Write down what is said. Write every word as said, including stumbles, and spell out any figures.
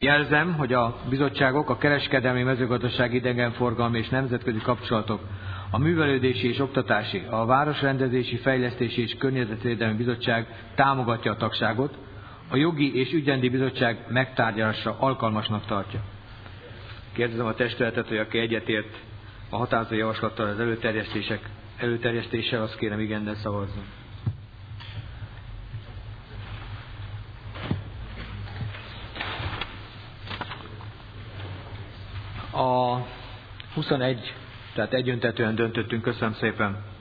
Jelzem, hogy a bizottságok, a kereskedelmi, mezőgazdasági, idegenforgalmi és nemzetközi kapcsolatok, a művelődési és oktatási, a városrendezési, fejlesztési és környezetvédelmi bizottság támogatja a tagságot, a jogi és ügyrendi bizottság megtárgyalásra alkalmasnak tartja. Kérdezem a testületet, hogy aki egyetért a határozati javaslattal az előterjesztések előterjesztéssel, azt kérem igennel szavazzon. A huszonegy, tehát egyöntetően döntöttünk, köszönöm szépen.